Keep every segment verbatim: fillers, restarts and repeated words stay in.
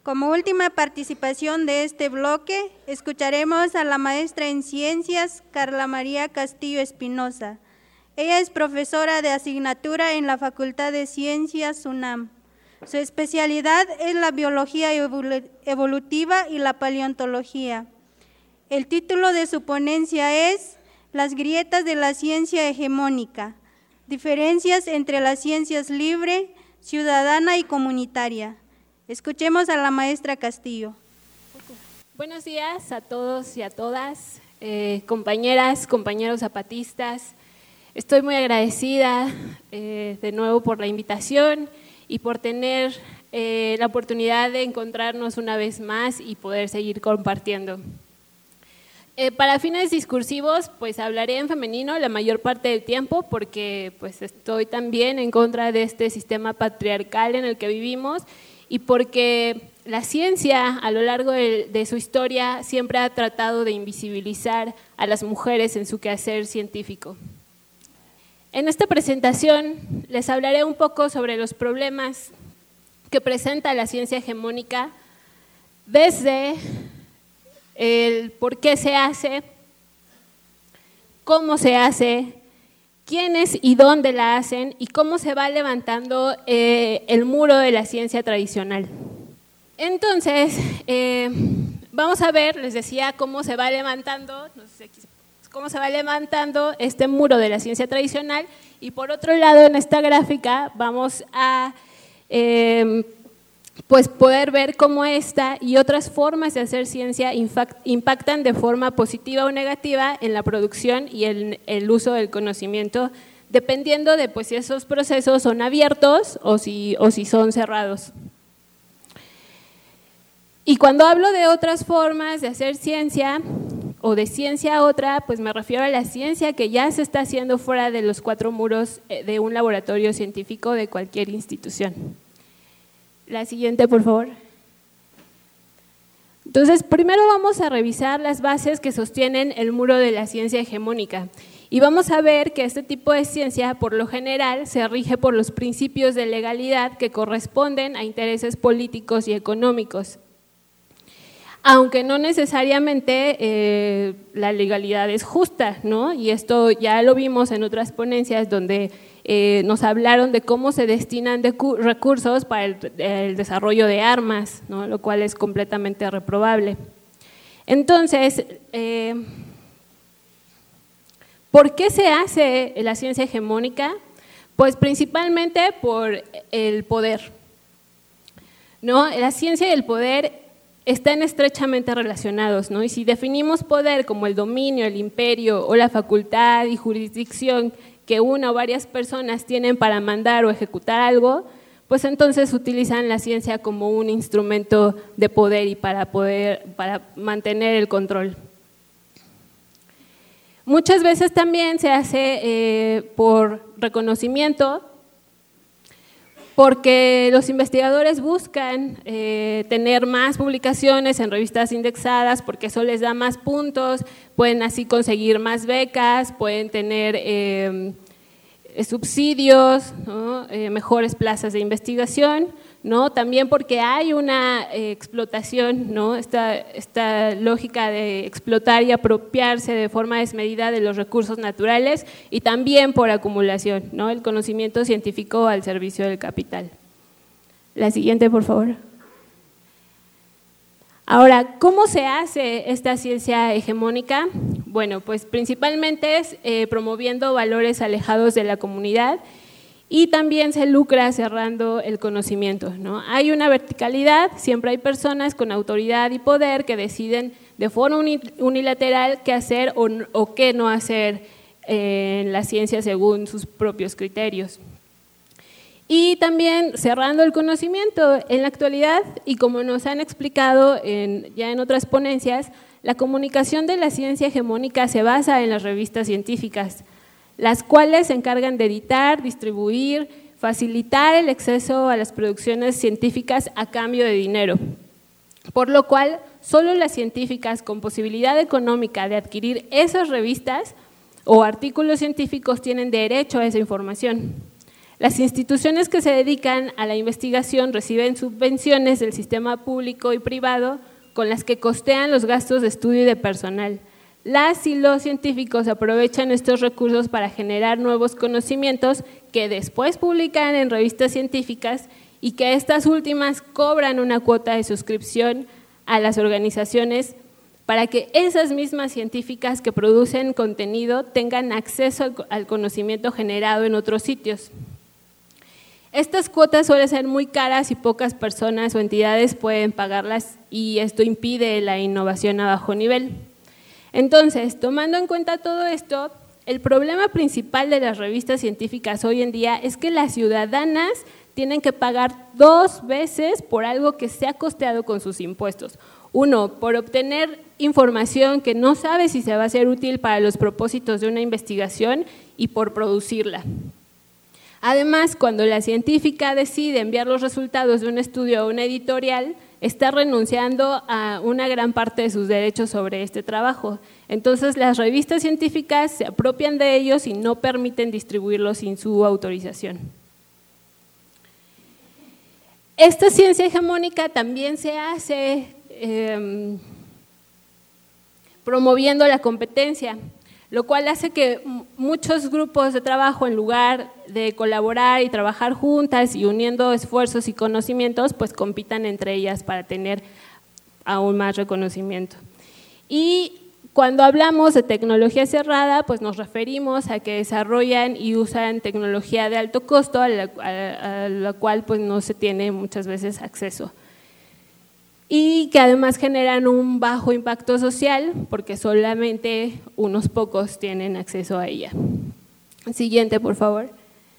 Como última participación de este bloque, escucharemos a la maestra en Ciencias, Carla María Castillo Espinosa. Ella es profesora de asignatura en la Facultad de Ciencias UNAM. Su especialidad es la biología evolutiva y la paleontología. El título de su ponencia es Las grietas de la ciencia hegemónica, diferencias entre las ciencias libre, ciudadana y comunitaria. Escuchemos a la maestra Castillo. Buenos días a todos y a todas, eh, compañeras, compañeros zapatistas. Estoy muy agradecida eh, de nuevo por la invitación y por tener eh, la oportunidad de encontrarnos una vez más y poder seguir compartiendo. Eh, para fines discursivos, pues hablaré en femenino la mayor parte del tiempo porque pues estoy también en contra de este sistema patriarcal en el que vivimos y porque la ciencia a lo largo de, de su historia siempre ha tratado de invisibilizar a las mujeres en su quehacer científico. En esta presentación les hablaré un poco sobre los problemas que presenta la ciencia hegemónica desde el por qué se hace, cómo se hace, quiénes y dónde la hacen y cómo se va levantando eh, el muro de la ciencia tradicional. Entonces, eh, vamos a ver, les decía, cómo se va levantando, no sé, cómo se va levantando este muro de la ciencia tradicional y por otro lado en esta gráfica vamos a eh, pues poder ver cómo esta y otras formas de hacer ciencia impactan de forma positiva o negativa en la producción y el, el uso del conocimiento, dependiendo de pues, si esos procesos son abiertos o si, o si son cerrados. Y cuando hablo de otras formas de hacer ciencia o de ciencia otra, pues me refiero a la ciencia que ya se está haciendo fuera de los cuatro muros de un laboratorio científico de cualquier institución. La siguiente, por favor. Entonces, primero vamos a revisar las bases que sostienen el muro de la ciencia hegemónica y vamos a ver que este tipo de ciencia, por lo general, se rige por los principios de legalidad que corresponden a intereses políticos y económicos. Aunque no necesariamente eh, la legalidad es justa, ¿no? Y esto ya lo vimos en otras ponencias donde eh, nos hablaron de cómo se destinan de recursos para el, el desarrollo de armas, ¿no? Lo cual es completamente reprobable. Entonces, eh, ¿por qué se hace la ciencia hegemónica? Pues principalmente por el poder, ¿no? La ciencia y el poder están estrechamente relacionados, ¿no? Y si definimos poder como el dominio, el imperio o la facultad y jurisdicción que una o varias personas tienen para mandar o ejecutar algo, pues entonces utilizan la ciencia como un instrumento de poder y para poder para mantener el control. Muchas veces también se hace eh, por reconocimiento, porque los investigadores buscan eh, tener más publicaciones en revistas indexadas porque eso les da más puntos, pueden así conseguir más becas, pueden tener eh, subsidios, ¿no? eh, mejores plazas de investigación, ¿no? También porque hay una eh, explotación, ¿no? esta, esta lógica de explotar y apropiarse de forma desmedida de los recursos naturales y también por acumulación, ¿no? El conocimiento científico al servicio del capital. La siguiente, por favor. Ahora, ¿cómo se hace esta ciencia hegemónica? Bueno, pues principalmente es eh, promoviendo valores alejados de la comunidad y también se lucra cerrando el conocimiento, ¿no? Hay una verticalidad, siempre hay personas con autoridad y poder que deciden de forma unilateral qué hacer o, o qué no hacer eh, en la ciencia según sus propios criterios. Y también cerrando el conocimiento, en la actualidad, y como nos han explicado en, ya en otras ponencias, la comunicación de la ciencia hegemónica se basa en las revistas científicas, las cuales se encargan de editar, distribuir, facilitar el acceso a las producciones científicas a cambio de dinero, por lo cual solo las científicas con posibilidad económica de adquirir esas revistas o artículos científicos tienen derecho a esa información. Las instituciones que se dedican a la investigación reciben subvenciones del sistema público y privado con las que costean los gastos de estudio y de personal. Las y los científicos aprovechan estos recursos para generar nuevos conocimientos que después publican en revistas científicas y que estas últimas cobran una cuota de suscripción a las organizaciones para que esas mismas científicas que producen contenido tengan acceso al conocimiento generado en otros sitios. Estas cuotas suelen ser muy caras y pocas personas o entidades pueden pagarlas y esto impide la innovación a bajo nivel. Entonces, tomando en cuenta todo esto, el problema principal de las revistas científicas hoy en día es que las ciudadanas tienen que pagar dos veces por algo que se ha costeado con sus impuestos. Uno, por obtener información que no sabe si se va a ser útil para los propósitos de una investigación y por producirla. Además, cuando la científica decide enviar los resultados de un estudio a una editorial, está renunciando a una gran parte de sus derechos sobre este trabajo. Entonces, las revistas científicas se apropian de ellos y no permiten distribuirlos sin su autorización. Esta ciencia hegemónica también se hace eh, promoviendo la competencia, lo cual hace que muchos grupos de trabajo, en lugar de colaborar y trabajar juntas y uniendo esfuerzos y conocimientos, pues compitan entre ellas para tener aún más reconocimiento. Y cuando hablamos de tecnología cerrada, pues nos referimos a que desarrollan y usan tecnología de alto costo, a la, a, a la cual pues no se tiene muchas veces acceso. Y que además generan un bajo impacto social porque solamente unos pocos tienen acceso a ella. Siguiente, por favor.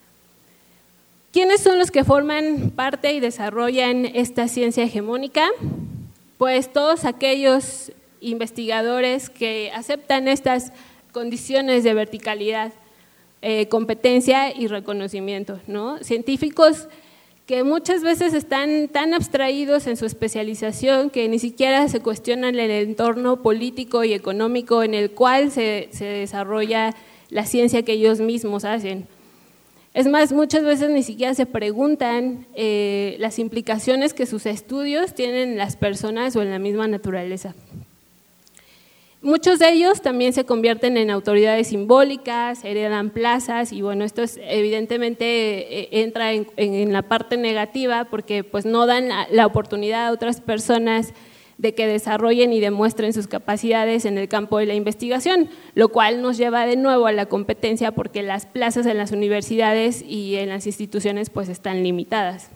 ¿Quiénes son los que forman parte y desarrollan esta ciencia hegemónica? Pues todos aquellos investigadores que aceptan estas condiciones de verticalidad, eh, competencia y reconocimiento, ¿no? Científicos que muchas veces están tan abstraídos en su especialización que ni siquiera se cuestionan el entorno político y económico en el cual se, se desarrolla la ciencia que ellos mismos hacen. Es más, muchas veces ni siquiera se preguntan eh, las implicaciones que sus estudios tienen en las personas o en la misma naturaleza. Muchos de ellos también se convierten en autoridades simbólicas, heredan plazas y bueno, esto es, evidentemente eh, entra en, en la parte negativa porque pues no dan la, la oportunidad a otras personas de que desarrollen y demuestren sus capacidades en el campo de la investigación, lo cual nos lleva de nuevo a la competencia porque las plazas en las universidades y en las instituciones pues están limitadas.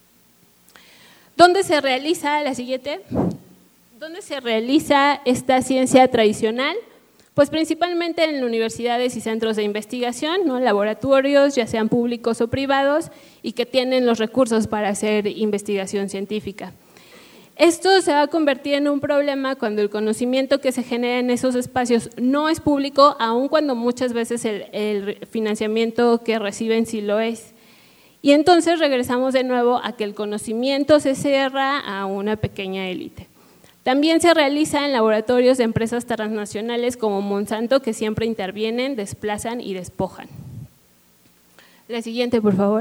¿Dónde se realiza la siguiente? ¿Dónde se realiza esta ciencia tradicional? Pues principalmente en universidades y centros de investigación, ¿no? Laboratorios, ya sean públicos o privados, y que tienen los recursos para hacer investigación científica. Esto se va a convertir en un problema cuando el conocimiento que se genera en esos espacios no es público, aun cuando muchas veces el, el financiamiento que reciben sí lo es. Y entonces regresamos de nuevo a que el conocimiento se cierra a una pequeña élite. También se realiza en laboratorios de empresas transnacionales como Monsanto, que siempre intervienen, desplazan y despojan. La siguiente, por favor.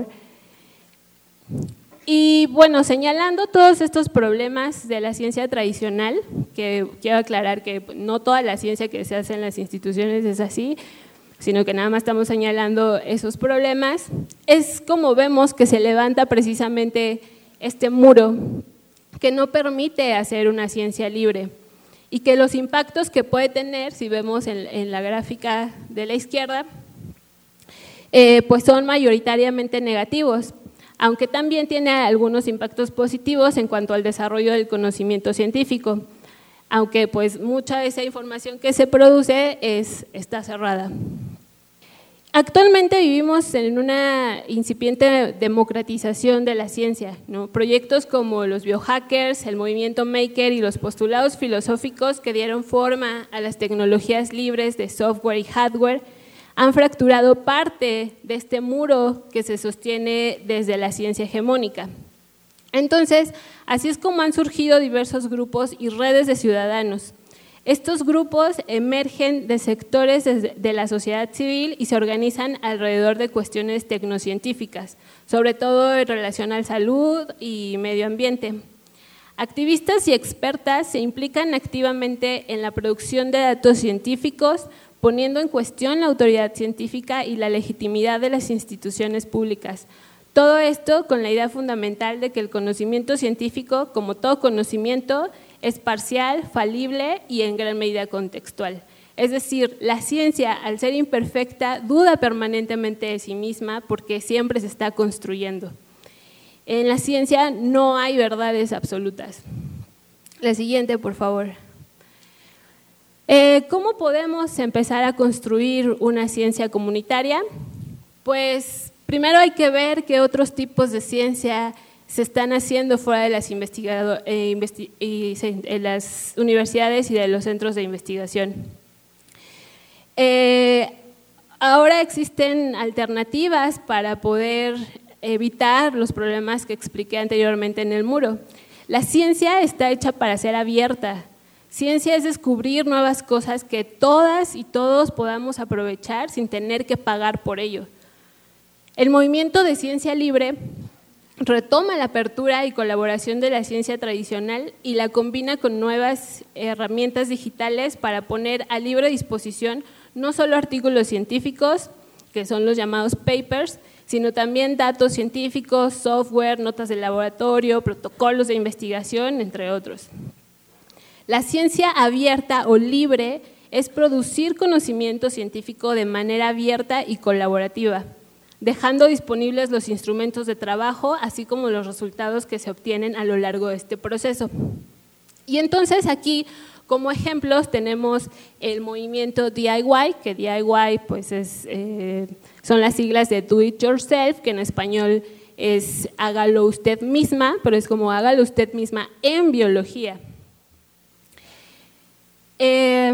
Y bueno, señalando todos estos problemas de la ciencia tradicional, que quiero aclarar que no toda la ciencia que se hace en las instituciones es así, sino que nada más estamos señalando esos problemas, es como vemos que se levanta precisamente este muro que no permite hacer una ciencia libre y que los impactos que puede tener, si vemos en, en la gráfica de la izquierda, eh, pues son mayoritariamente negativos, aunque también tiene algunos impactos positivos en cuanto al desarrollo del conocimiento científico, aunque pues mucha de esa información que se produce es, está cerrada. Actualmente vivimos en una incipiente democratización de la ciencia, ¿no? Proyectos como los biohackers, el movimiento maker y los postulados filosóficos que dieron forma a las tecnologías libres de software y hardware han fracturado parte de este muro que se sostiene desde la ciencia hegemónica. Entonces, así es como han surgido diversos grupos y redes de ciudadanos. Estos grupos emergen de sectores de la sociedad civil y se organizan alrededor de cuestiones tecnocientíficas, sobre todo en relación a salud y medio ambiente. Activistas y expertas se implican activamente en la producción de datos científicos, poniendo en cuestión la autoridad científica y la legitimidad de las instituciones públicas. Todo esto con la idea fundamental de que el conocimiento científico, como todo conocimiento, es parcial, falible y en gran medida contextual. Es decir, la ciencia, al ser imperfecta, duda permanentemente de sí misma porque siempre se está construyendo. En la ciencia no hay verdades absolutas. La siguiente, por favor. Eh, ¿Cómo podemos empezar a construir una ciencia comunitaria? Pues primero hay que ver qué otros tipos de ciencia se están haciendo fuera de las, eh, investi y, sí, en las universidades y de los centros de investigación. Eh, ahora existen alternativas para poder evitar los problemas que expliqué anteriormente en el muro. La ciencia está hecha para ser abierta. Ciencia es descubrir nuevas cosas que todas y todos podamos aprovechar sin tener que pagar por ello. El movimiento de ciencia libre retoma la apertura y colaboración de la ciencia tradicional y la combina con nuevas herramientas digitales para poner a libre disposición no solo artículos científicos, que son los llamados papers, sino también datos científicos, software, notas de laboratorio, protocolos de investigación, entre otros. La ciencia abierta o libre es producir conocimiento científico de manera abierta y colaborativa, dejando disponibles los instrumentos de trabajo, así como los resultados que se obtienen a lo largo de este proceso. Y entonces aquí, como ejemplos, tenemos el movimiento D I Y, que D I Y pues es, eh, son las siglas de Do It Yourself, que en español es hágalo usted misma, pero es como hágalo usted misma en biología. Eh,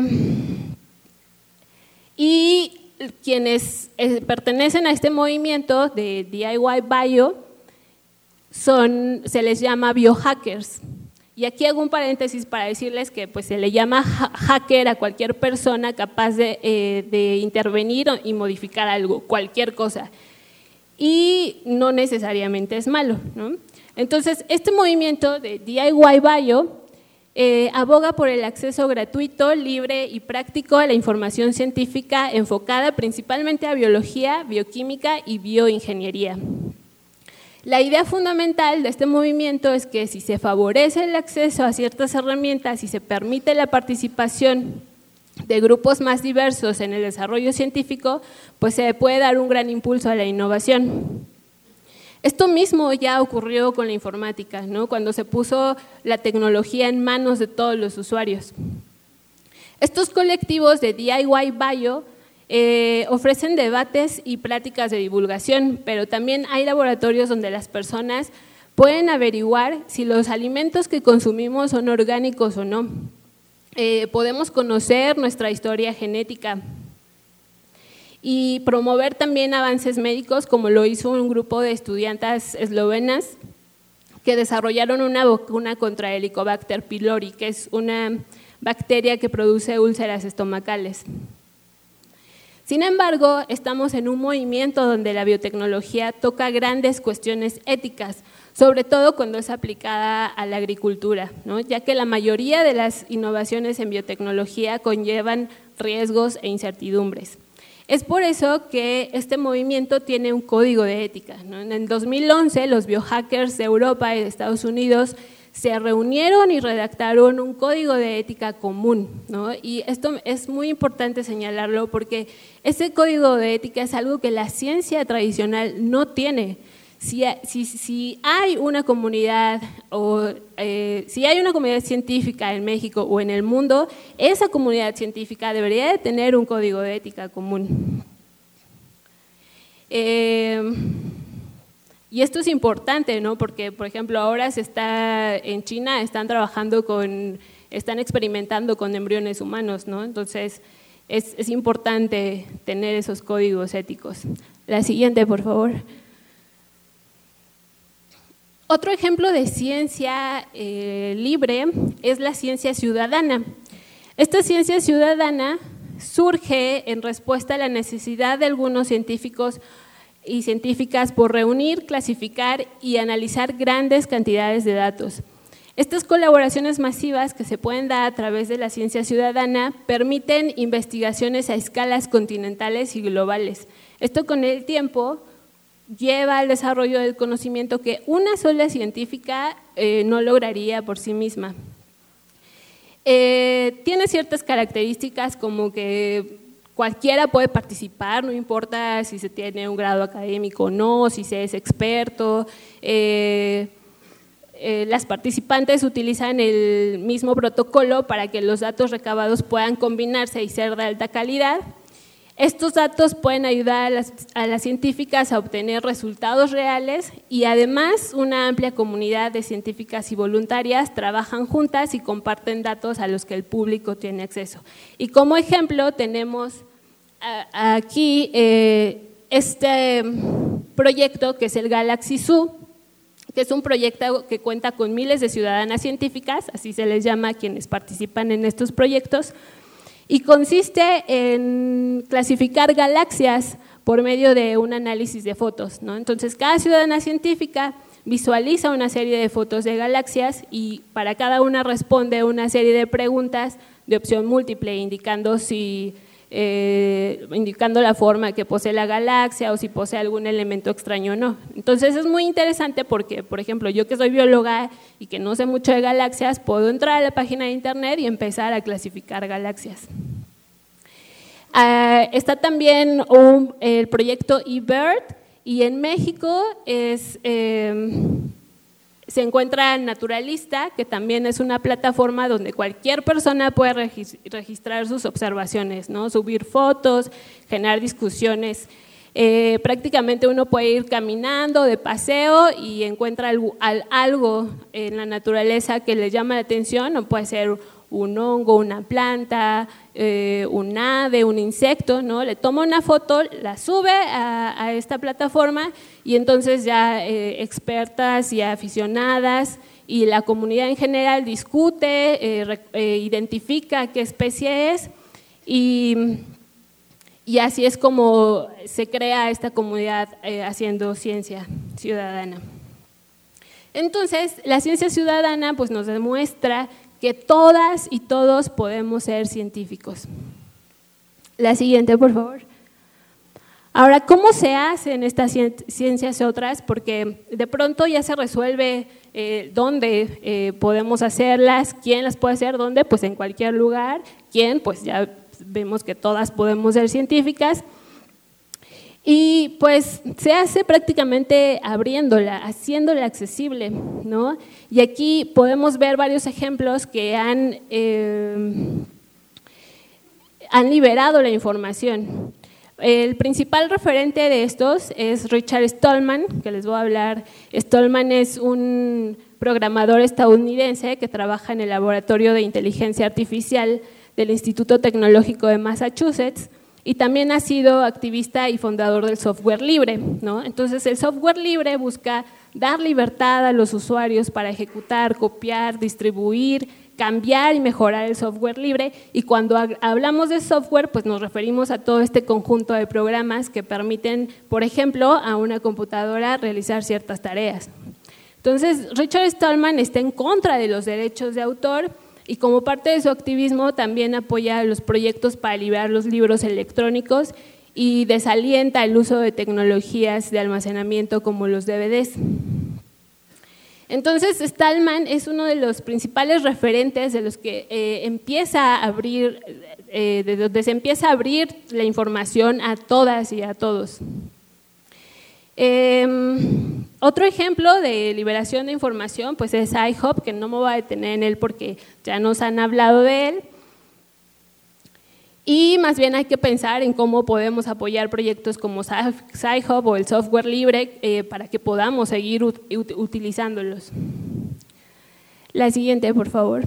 y quienes eh, pertenecen a este movimiento de D I Y Bio son, se les llama biohackers. Y aquí hago un paréntesis para decirles que pues, se le llama hacker a cualquier persona capaz de, eh, de intervenir y modificar algo, cualquier cosa. Y no necesariamente es malo, ¿no? Entonces, este movimiento de D I Y Bio Eh, aboga por el acceso gratuito, libre y práctico a la información científica enfocada principalmente a biología, bioquímica y bioingeniería. La idea fundamental de este movimiento es que si se favorece el acceso a ciertas herramientas y se permite la participación de grupos más diversos en el desarrollo científico, pues se puede dar un gran impulso a la innovación. Esto mismo ya ocurrió con la informática, ¿no? Cuando se puso la tecnología en manos de todos los usuarios. Estos colectivos de D I Y Bio eh, ofrecen debates y pláticas de divulgación, pero también hay laboratorios donde las personas pueden averiguar si los alimentos que consumimos son orgánicos o no. Eh, podemos conocer nuestra historia genética y promover también avances médicos, como lo hizo un grupo de estudiantes eslovenas que desarrollaron una vacuna contra Helicobacter pylori, que es una bacteria que produce úlceras estomacales. Sin embargo, estamos en un movimiento donde la biotecnología toca grandes cuestiones éticas, sobre todo cuando es aplicada a la agricultura, ¿no? Ya que la mayoría de las innovaciones en biotecnología conllevan riesgos e incertidumbres. Es por eso que este movimiento tiene un código de ética, ¿no? En el dos mil once, los biohackers de Europa y de Estados Unidos se reunieron y redactaron un código de ética común, ¿no? Y esto es muy importante señalarlo porque ese código de ética es algo que la ciencia tradicional no tiene. Si, si, si hay una comunidad o eh, si hay una comunidad científica en México o en el mundo, esa comunidad científica debería de tener un código de ética común. Eh, y esto es importante, ¿no? Porque, por ejemplo, ahora se está en China, están trabajando con, están experimentando con embriones humanos, ¿no? Entonces, es, es importante tener esos códigos éticos. La siguiente, por favor. Otro ejemplo de ciencia eh, libre es la ciencia ciudadana. Esta ciencia ciudadana surge en respuesta a la necesidad de algunos científicos y científicas por reunir, clasificar y analizar grandes cantidades de datos. Estas colaboraciones masivas que se pueden dar a través de la ciencia ciudadana permiten investigaciones a escalas continentales y globales. Esto con el tiempo lleva al desarrollo del conocimiento que una sola científica eh, no lograría por sí misma. Eh, tiene ciertas características como que cualquiera puede participar, no importa si se tiene un grado académico o no, si se es experto. Eh, eh, las participantes utilizan el mismo protocolo para que los datos recabados puedan combinarse y ser de alta calidad. Estos datos pueden ayudar a las, a las científicas a obtener resultados reales y además una amplia comunidad de científicas y voluntarias trabajan juntas y comparten datos a los que el público tiene acceso. Y como ejemplo tenemos a, aquí eh, este proyecto que es el Galaxy Zoo, que es un proyecto que cuenta con miles de ciudadanas científicas, así se les llama a quienes participan en estos proyectos, y consiste en clasificar galaxias por medio de un análisis de fotos, ¿no? Entonces, cada ciudadana científica visualiza una serie de fotos de galaxias y para cada una responde una serie de preguntas de opción múltiple, indicando si eh, indicando la forma que posee la galaxia o si posee algún elemento extraño o no. Entonces es muy interesante porque, por ejemplo, yo que soy bióloga y que no sé mucho de galaxias, puedo entrar a la página de internet y empezar a clasificar galaxias. Uh, está también un, el proyecto eBird y en México es, eh, se encuentra Naturalista, que también es una plataforma donde cualquier persona puede registrar sus observaciones, ¿no? Subir fotos, generar discusiones. Eh, prácticamente uno puede ir caminando de paseo y encuentra algo, algo en la naturaleza que le llama la atención, o puede ser un hongo, una planta, eh, un ave, un insecto, ¿no? Le toma una foto, la sube a, a esta plataforma y entonces ya eh, expertas y aficionadas y la comunidad en general discute, eh, eh, identifica qué especie es y, y así es como se crea esta comunidad eh, haciendo ciencia ciudadana. Entonces, la ciencia ciudadana pues, nos demuestra que todas y todos podemos ser científicos. La siguiente, por favor. Ahora, ¿cómo se hacen estas ciencias otras? Porque de pronto ya se resuelve eh, dónde eh, podemos hacerlas, quién las puede hacer, dónde, pues en cualquier lugar, quién, pues ya vemos que todas podemos ser científicas. Y pues se hace prácticamente abriéndola, haciéndola accesible, ¿no? Y aquí podemos ver varios ejemplos que han, eh, han liberado la información. El principal referente de estos es Richard Stallman, que les voy a hablar. Stallman es un programador estadounidense que trabaja en el Laboratorio de Inteligencia Artificial del Instituto Tecnológico de Massachusetts, y también ha sido activista y fundador del software libre, ¿no? Entonces, el software libre busca dar libertad a los usuarios para ejecutar, copiar, distribuir, cambiar y mejorar el software libre, y cuando hablamos de software, pues nos referimos a todo este conjunto de programas que permiten, por ejemplo, a una computadora realizar ciertas tareas. Entonces, Richard Stallman está en contra de los derechos de autor y como parte de su activismo también apoya los proyectos para liberar los libros electrónicos y desalienta el uso de tecnologías de almacenamiento como los D V Ds. Entonces, Stallman es uno de los principales referentes de los que eh, empieza a abrir, eh, de donde se empieza a abrir la información a todas y a todos. Eh, otro ejemplo de liberación de información pues es iHop, que no me voy a detener en él porque ya nos han hablado de él. Y más bien hay que pensar en cómo podemos apoyar proyectos como Sci-Hub o el software libre eh, para que podamos seguir ut utilizándolos. La siguiente, por favor.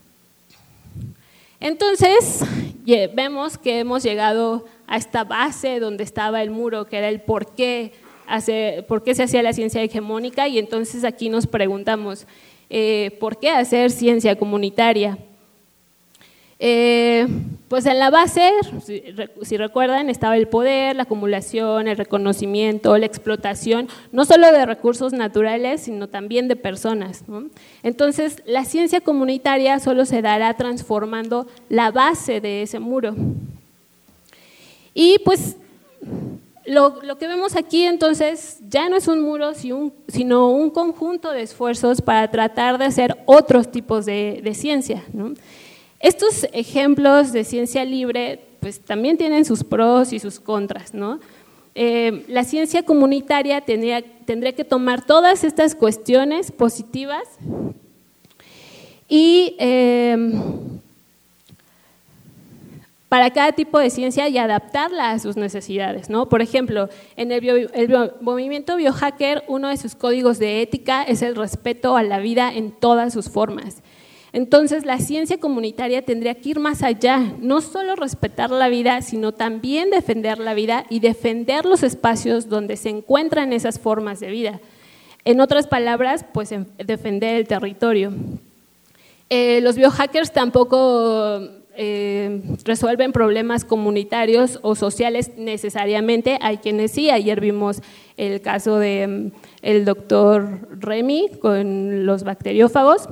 Entonces, vemos que hemos llegado a esta base donde estaba el muro, que era el por qué, hacer, por qué se hacía la ciencia hegemónica, y entonces aquí nos preguntamos, eh, ¿por qué hacer ciencia comunitaria? Eh, pues en la base, si, si recuerdan, estaba el poder, la acumulación, el reconocimiento, la explotación, no solo de recursos naturales, sino también de personas, ¿no? Entonces, la ciencia comunitaria solo se dará transformando la base de ese muro. Y pues, lo, lo que vemos aquí entonces ya no es un muro, sino un conjunto de esfuerzos para tratar de hacer otros tipos de, de ciencia, ¿no? Estos ejemplos de ciencia libre pues también tienen sus pros y sus contras, ¿no? Eh, la ciencia comunitaria tendría, tendría que tomar todas estas cuestiones positivas y eh, para cada tipo de ciencia y adaptarla a sus necesidades, ¿no? Por ejemplo, en el, bio, el bio, movimiento biohacker, uno de sus códigos de ética es el respeto a la vida en todas sus formas. Entonces, la ciencia comunitaria tendría que ir más allá, no solo respetar la vida, sino también defender la vida y defender los espacios donde se encuentran esas formas de vida. En otras palabras, pues defender el territorio. Eh, los biohackers tampoco eh, resuelven problemas comunitarios o sociales necesariamente, hay quienes sí. Ayer vimos el caso del doctor Remy con los bacteriófagos.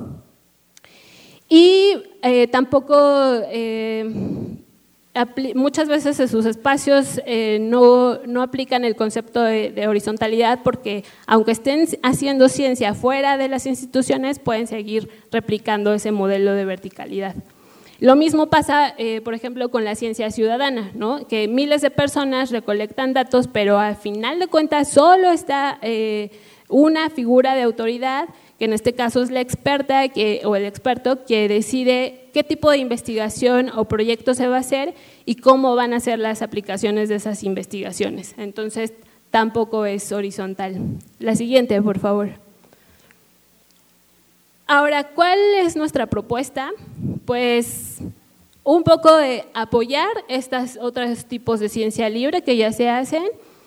Y eh, tampoco, eh, muchas veces en sus espacios eh, no, no aplican el concepto de, de horizontalidad porque aunque estén haciendo ciencia fuera de las instituciones, pueden seguir replicando ese modelo de verticalidad. Lo mismo pasa, eh, por ejemplo, con la ciencia ciudadana, ¿no? Que miles de personas recolectan datos, pero al final de cuentas solo está eh, una figura de autoridad, que en este caso es la experta que, o el experto que decide qué tipo de investigación o proyecto se va a hacer y cómo van a ser las aplicaciones de esas investigaciones. Entonces, tampoco es horizontal. La siguiente, por favor. Ahora, ¿cuál es nuestra propuesta? Pues un poco de apoyar estos otros tipos de ciencia libre que ya se hacen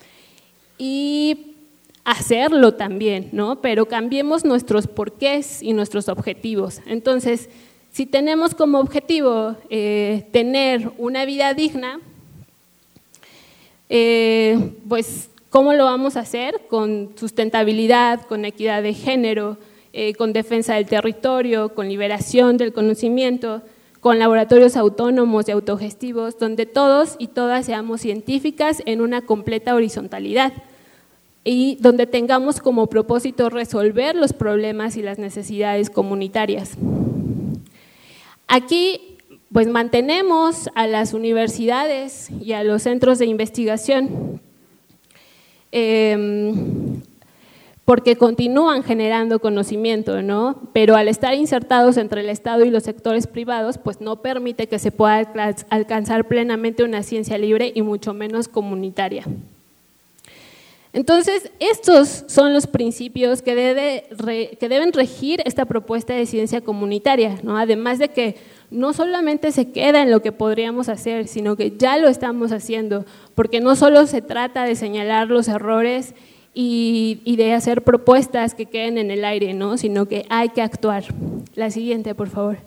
y hacerlo también, ¿no? Pero cambiemos nuestros porqués y nuestros objetivos. Entonces, si tenemos como objetivo eh, tener una vida digna, eh, pues, ¿cómo lo vamos a hacer? Con sustentabilidad, con equidad de género, eh, con defensa del territorio, con liberación del conocimiento, con laboratorios autónomos y autogestivos, donde todos y todas seamos científicas en una completa horizontalidad, y donde tengamos como propósito resolver los problemas y las necesidades comunitarias. Aquí pues mantenemos a las universidades y a los centros de investigación eh, porque continúan generando conocimiento, ¿no? Pero al estar insertados entre el Estado y los sectores privados, pues no permite que se pueda alcanzar plenamente una ciencia libre y mucho menos comunitaria. Entonces, estos son los principios que, debe, re, que deben regir esta propuesta de ciencia comunitaria, ¿no? Además de que no solamente se queda en lo que podríamos hacer, sino que ya lo estamos haciendo, porque no solo se trata de señalar los errores y, y de hacer propuestas que queden en el aire, ¿no? Sino que hay que actuar. La siguiente, por favor.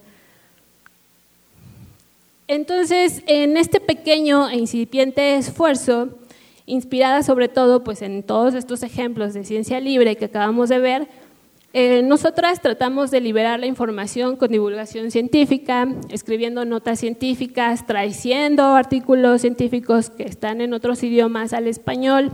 Entonces, en este pequeño e incipiente esfuerzo, inspirada sobre todo pues, en todos estos ejemplos de ciencia libre que acabamos de ver, eh, nosotras tratamos de liberar la información con divulgación científica, escribiendo notas científicas, traduciendo artículos científicos que están en otros idiomas al español.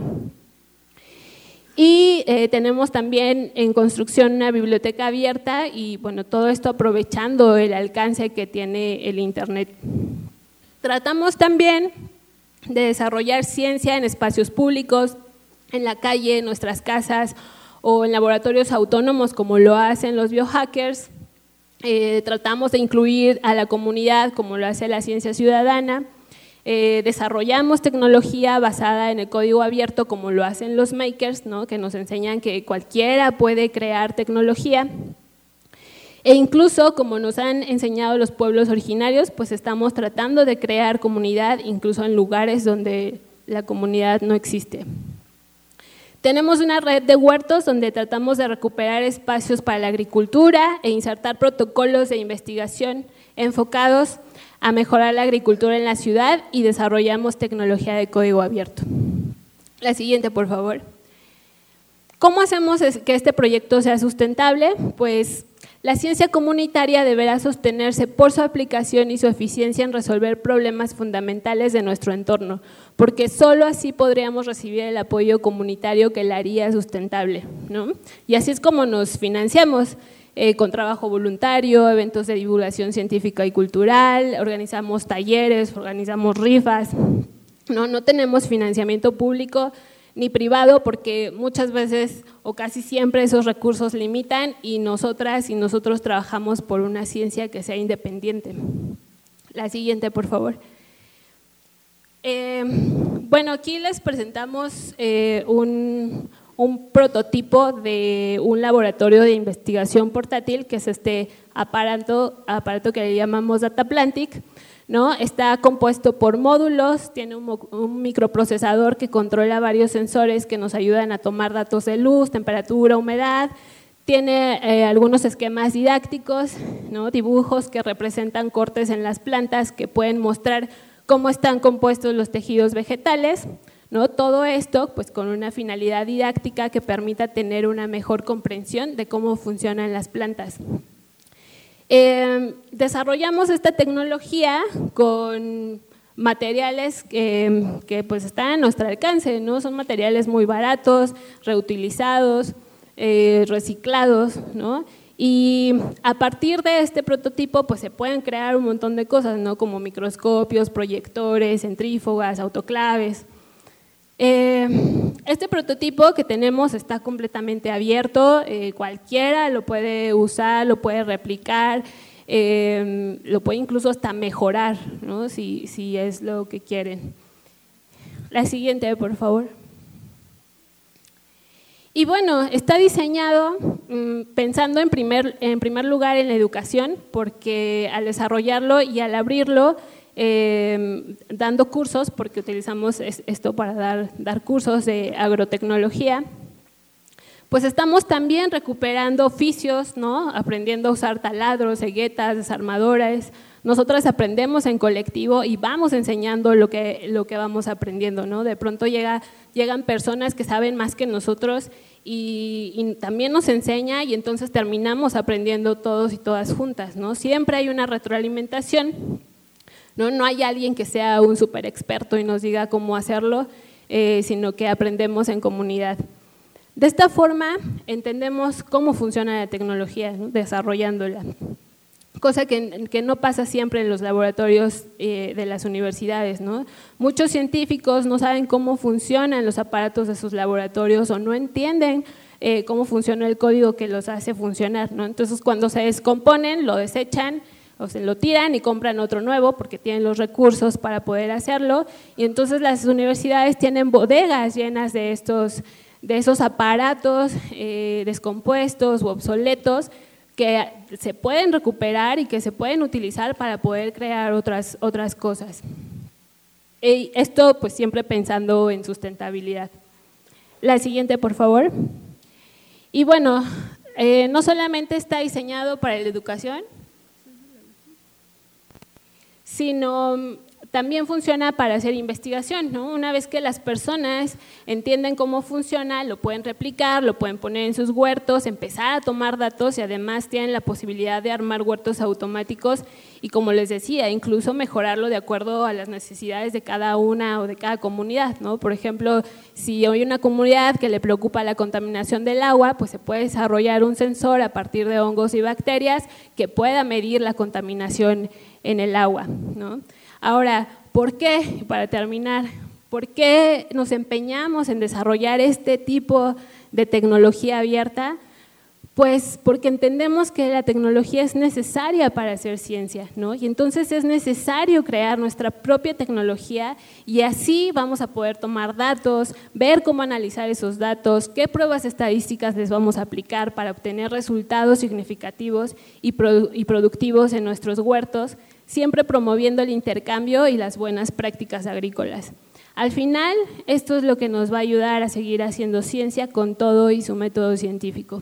Y eh, tenemos también en construcción una biblioteca abierta y bueno, todo esto aprovechando el alcance que tiene el Internet. Tratamos también de desarrollar ciencia en espacios públicos, en la calle, en nuestras casas o en laboratorios autónomos como lo hacen los biohackers. Eh, tratamos de incluir a la comunidad como lo hace la ciencia ciudadana. Eh, desarrollamos tecnología basada en el código abierto como lo hacen los makers, ¿no? Que nos enseñan que cualquiera puede crear tecnología. E incluso, como nos han enseñado los pueblos originarios, pues estamos tratando de crear comunidad incluso en lugares donde la comunidad no existe. Tenemos una red de huertos donde tratamos de recuperar espacios para la agricultura e insertar protocolos de investigación enfocados a mejorar la agricultura en la ciudad y desarrollamos tecnología de código abierto. La siguiente, por favor. ¿Cómo hacemos que este proyecto sea sustentable? Pues la ciencia comunitaria deberá sostenerse por su aplicación y su eficiencia en resolver problemas fundamentales de nuestro entorno, porque solo así podríamos recibir el apoyo comunitario que la haría sustentable, ¿no? Y así es como nos financiamos, eh, con trabajo voluntario, eventos de divulgación científica y cultural, organizamos talleres, organizamos rifas, ¿no? No tenemos financiamiento público ni privado porque muchas veces o casi siempre esos recursos limitan y nosotras y nosotros trabajamos por una ciencia que sea independiente. La siguiente, por favor. Eh, bueno, aquí les presentamos eh, un, un prototipo de un laboratorio de investigación portátil, que es este aparato, aparato que le llamamos Dataplantic, ¿no? Está compuesto por módulos, tiene un, un microprocesador que controla varios sensores que nos ayudan a tomar datos de luz, temperatura, humedad, tiene eh, algunos esquemas didácticos, ¿no? Dibujos que representan cortes en las plantas que pueden mostrar cómo están compuestos los tejidos vegetales, ¿no? Todo esto pues con una finalidad didáctica que permita tener una mejor comprensión de cómo funcionan las plantas. Eh, desarrollamos esta tecnología con materiales que, que pues están a nuestro alcance, ¿no? Son materiales muy baratos, reutilizados, eh, reciclados, ¿no? Y a partir de este prototipo pues se pueden crear un montón de cosas, ¿no? Como microscopios, proyectores, centrífugas, autoclaves. Eh, este prototipo que tenemos está completamente abierto, eh, cualquiera lo puede usar, lo puede replicar, eh, lo puede incluso hasta mejorar, ¿no? si, si es lo que quieren. La siguiente, por favor. Y bueno, está diseñado mmm, pensando en primer, en primer lugar en la educación, porque al desarrollarlo y al abrirlo, Eh, dando cursos, porque utilizamos esto para dar, dar cursos de agrotecnología, pues estamos también recuperando oficios, ¿no? Aprendiendo a usar taladros, ceguetas, desarmadores. Nosotras aprendemos en colectivo y vamos enseñando lo que, lo que vamos aprendiendo, ¿no? De pronto llega, llegan personas que saben más que nosotros y, y también nos enseña y entonces terminamos aprendiendo todos y todas juntas, ¿no? Siempre hay una retroalimentación. No, no hay alguien que sea un súper experto y nos diga cómo hacerlo, eh, sino que aprendemos en comunidad. De esta forma entendemos cómo funciona la tecnología, ¿no? Desarrollándola, cosa que, que no pasa siempre en los laboratorios eh, de las universidades, ¿no? Muchos científicos no saben cómo funcionan los aparatos de sus laboratorios o no entienden eh, cómo funciona el código que los hace funcionar, ¿no? Entonces cuando se descomponen lo desechan o se lo tiran y compran otro nuevo porque tienen los recursos para poder hacerlo y entonces las universidades tienen bodegas llenas de estos, de esos aparatos eh, descompuestos u obsoletos que se pueden recuperar y que se pueden utilizar para poder crear otras, otras cosas. Y esto pues siempre pensando en sustentabilidad. La siguiente, por favor. Y bueno, eh, no solamente está diseñado para la educación, sino también funciona para hacer investigación, ¿no? Una vez que las personas entienden cómo funciona, lo pueden replicar, lo pueden poner en sus huertos, empezar a tomar datos y además tienen la posibilidad de armar huertos automáticos y, como les decía, incluso mejorarlo de acuerdo a las necesidades de cada una o de cada comunidad, ¿no? Por ejemplo, si hay una comunidad que le preocupa la contaminación del agua, pues se puede desarrollar un sensor a partir de hongos y bacterias que pueda medir la contaminación en el agua, ¿no? Ahora, ¿por qué? Para terminar, ¿por qué nos empeñamos en desarrollar este tipo de tecnología abierta? Pues porque entendemos que la tecnología es necesaria para hacer ciencia, ¿no? Y entonces es necesario crear nuestra propia tecnología y así vamos a poder tomar datos, ver cómo analizar esos datos, qué pruebas estadísticas les vamos a aplicar para obtener resultados significativos y, produ- y productivos en nuestros huertos, siempre promoviendo el intercambio y las buenas prácticas agrícolas. Al final, esto es lo que nos va a ayudar a seguir haciendo ciencia con todo y su método científico.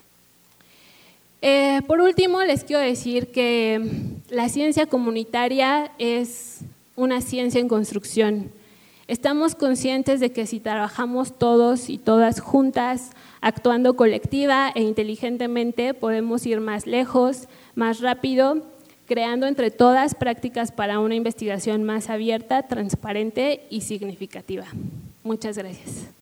Eh, por último, les quiero decir que la ciencia comunitaria es una ciencia en construcción. Estamos conscientes de que si trabajamos todos y todas juntas, actuando colectiva e inteligentemente, podemos ir más lejos, más rápido, creando entre todas prácticas para una investigación más abierta, transparente y significativa. Muchas gracias.